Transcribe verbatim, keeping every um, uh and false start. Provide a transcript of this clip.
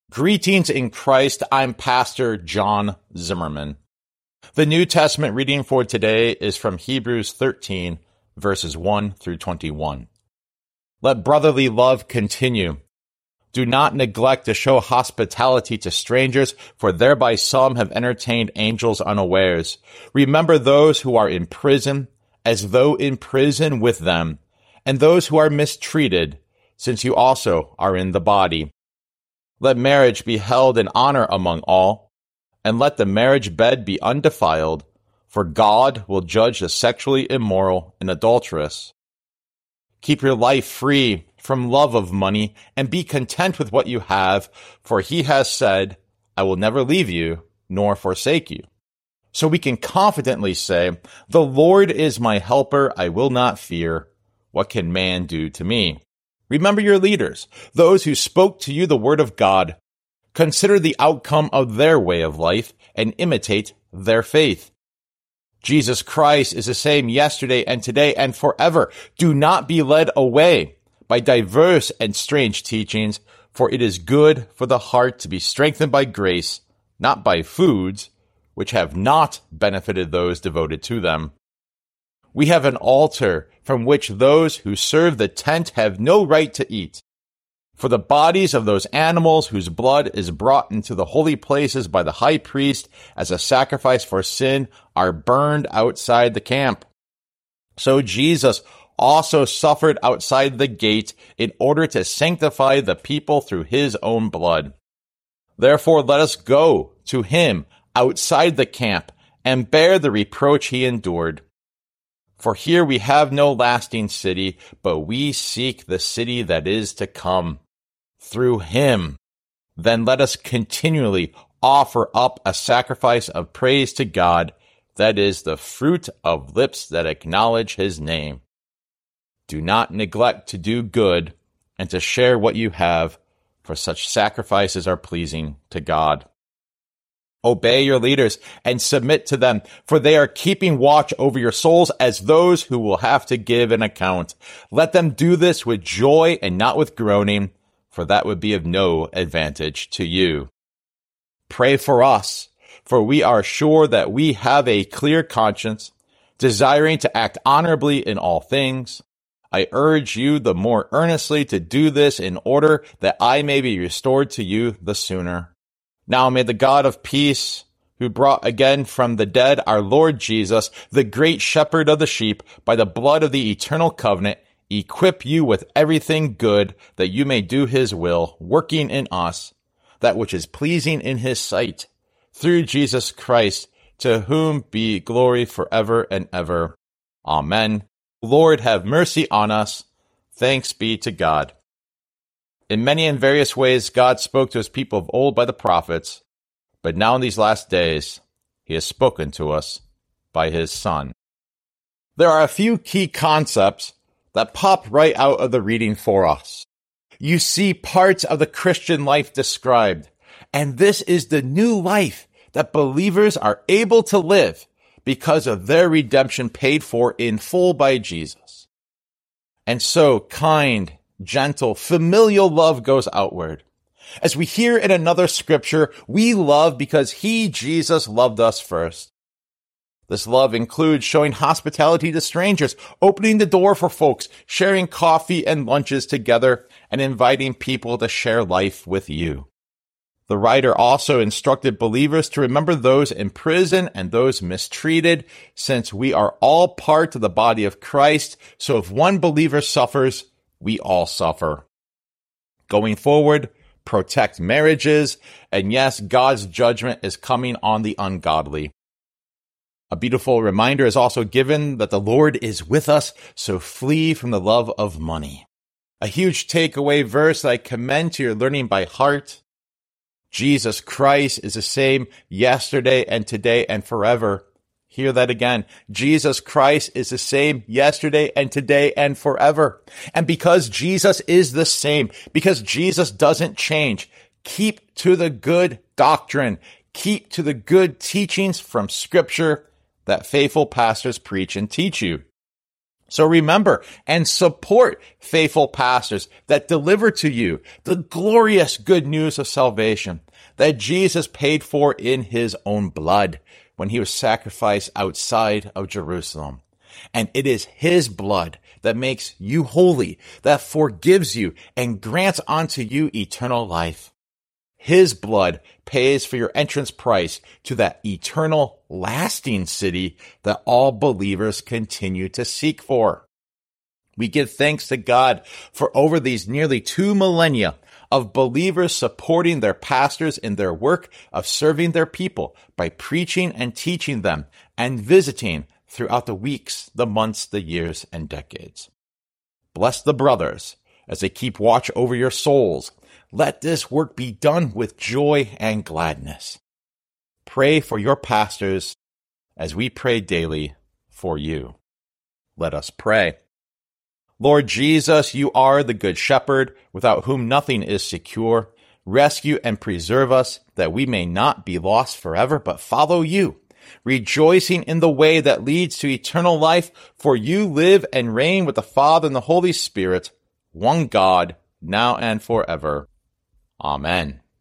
Greetings in Christ. I'm Pastor John Zimmerman. The New Testament reading for today is from Hebrews thirteen, verses one through twenty-one. Let brotherly love continue. Do not neglect to show hospitality to strangers, for thereby some have entertained angels unawares. Remember those who are in prison, as though in prison with them, and those who are mistreated, since you also are in the body. Let marriage be held in honor among all, and let the marriage bed be undefiled, for God will judge the sexually immoral and adulterous. Keep your life free from love of money, and be content with what you have, for he has said, I will never leave you nor forsake you. So we can confidently say, the Lord is my helper, I will not fear. What can man do to me? Remember your leaders, those who spoke to you the word of God. Consider the outcome of their way of life and imitate their faith. Jesus Christ is the same yesterday and today and forever. Do not be led away by diverse and strange teachings, for it is good for the heart to be strengthened by grace, not by foods, which have not benefited those devoted to them. We have an altar from which those who serve the tent have no right to eat. For the bodies of those animals whose blood is brought into the holy places by the high priest as a sacrifice for sin are burned outside the camp. So Jesus also suffered outside the gate in order to sanctify the people through his own blood. Therefore let us go to him outside the camp and bear the reproach he endured. For here we have no lasting city, but we seek the city that is to come. Through him, then let us continually offer up a sacrifice of praise to God, that is the fruit of lips that acknowledge his name. Do not neglect to do good and to share what you have, for such sacrifices are pleasing to God. Obey your leaders and submit to them, for they are keeping watch over your souls as those who will have to give an account. Let them do this with joy and not with groaning, for that would be of no advantage to you. Pray for us, for we are sure that we have a clear conscience, desiring to act honorably in all things. I urge you the more earnestly to do this in order that I may be restored to you the sooner. Now may the God of peace, who brought again from the dead our Lord Jesus, the great shepherd of the sheep, by the blood of the eternal covenant, equip you with everything good, that you may do his will, working in us that which is pleasing in his sight, through Jesus Christ, to whom be glory forever and ever. Amen. Lord, have mercy on us. Thanks be to God. In many and various ways, God spoke to his people of old by the prophets, but now in these last days, he has spoken to us by his Son. There are a few key concepts that pop right out of the reading for us. You see parts of the Christian life described, and this is the new life that believers are able to live because of their redemption paid for in full by Jesus. And so, kind, gentle, familial love goes outward. As we hear in another scripture, we love because he, Jesus, loved us first. This love includes showing hospitality to strangers, opening the door for folks, sharing coffee and lunches together, and inviting people to share life with you. The writer also instructed believers to remember those in prison and those mistreated, since we are all part of the body of Christ, so if one believer suffers, we all suffer. Going forward, protect marriages, and yes, God's judgment is coming on the ungodly. A beautiful reminder is also given that the Lord is with us, so flee from the love of money. A huge takeaway verse that I commend to your learning by heart. Jesus Christ is the same yesterday and today and forever. Hear that again. Jesus Christ is the same yesterday and today and forever. And because Jesus is the same, because Jesus doesn't change, keep to the good doctrine. Keep to the good teachings from Scripture that faithful pastors preach and teach you. So remember and support faithful pastors that deliver to you the glorious good news of salvation that Jesus paid for in his own blood when he was sacrificed outside of Jerusalem. And it is his blood that makes you holy, that forgives you and grants unto you eternal life. His blood pays for your entrance price to that eternal, lasting city that all believers continue to seek for. We give thanks to God for over these nearly two millennia of believers supporting their pastors in their work of serving their people by preaching and teaching them and visiting throughout the weeks, the months, the years, and decades. Bless the brothers as they keep watch over your souls. Let this work be done with joy and gladness. Pray for your pastors as we pray daily for you. Let us pray. Lord Jesus, you are the good shepherd, without whom nothing is secure. Rescue and preserve us, that we may not be lost forever, but follow you, rejoicing in the way that leads to eternal life, for you live and reign with the Father and the Holy Spirit, one God, now and forever. Amen.